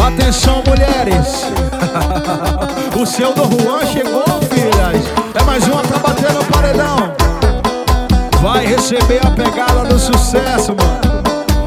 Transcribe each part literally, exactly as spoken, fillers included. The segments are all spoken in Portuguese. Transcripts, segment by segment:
Atenção, mulheres. O seu Dom Juan chegou, filhas. É mais uma pra bater no paredão. Vai receber a pegada do sucesso, mano.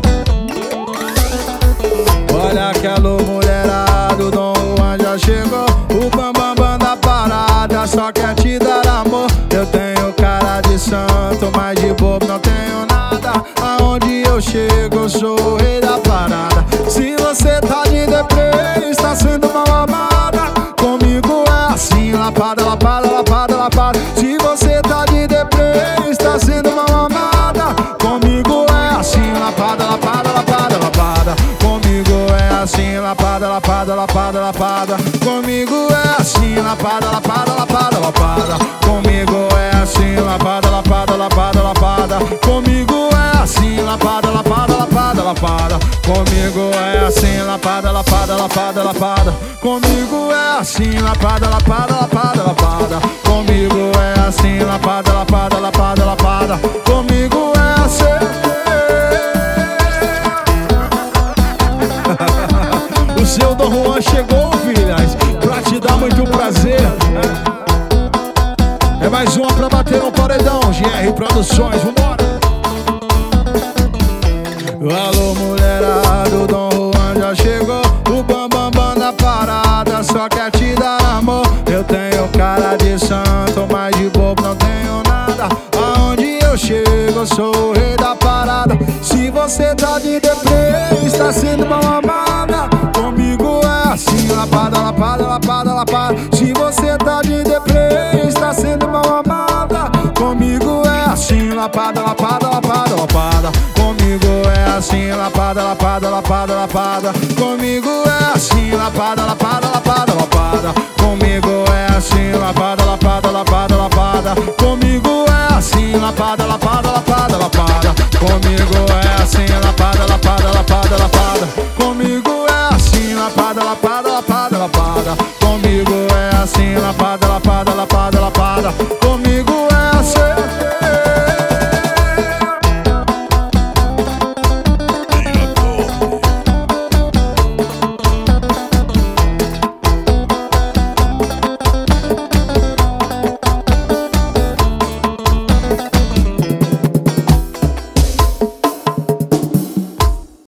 Olha aquela mulherada, o Dom Juan já chegou. O bambambam bam, bam da parada só quer te dar amor. Eu tenho cara de santo, mas de bobo não tenho nada. Aonde eu chego eu sou o rei da parada. Se você tá de deprê, está sendo mal amada. Comigo é assim, lapada, lapada, lapada, lapada. Se você tá de deprê, está sendo mal amada. Comigo é assim, lapada, lapada, lapada, lapada. Comigo é assim, lapada, lapada, lapada, lapada. Comigo é assim, lapada, lapada, lapada, lapada. Comigo é assim, lapada, lapada, lapada, lapada. Comigo é assim, lapada, lapada, lapada, lapada. Comigo é assim, lapada, lapada, lapada, lapada. Comigo é assim, lapada, lapada, lapada, lapada. Comigo é assim, lapada, lapada, lapada, lapada. Comigo é assim. O seu Dom Juan chegou, filhas, pra te dar muito prazer. É mais uma pra bater no paredão, G R Produções, vambora. Alô, mulherada, o Dom Juan já chegou. O bambambam bam, bam da parada só quer te dar amor. Eu tenho cara de santo, mas de bobo não tenho nada. Aonde eu chego eu sou o rei da parada. Se você tá de deprê, está sendo mal amada. Comigo é assim, lapada, lapada, lapada, lapada. Se você tá de deprê, está sendo mal amada. Comigo é assim, lapada, lapada, lapada, lapada. Comigo é assim, lapada, lapada, lapada, lapada. Comigo é assim, lapada, lapada, lapada, lapada. Comigo é assim, lapada, lapada, lapada, lapada. Comigo é assim, lapada, lapada.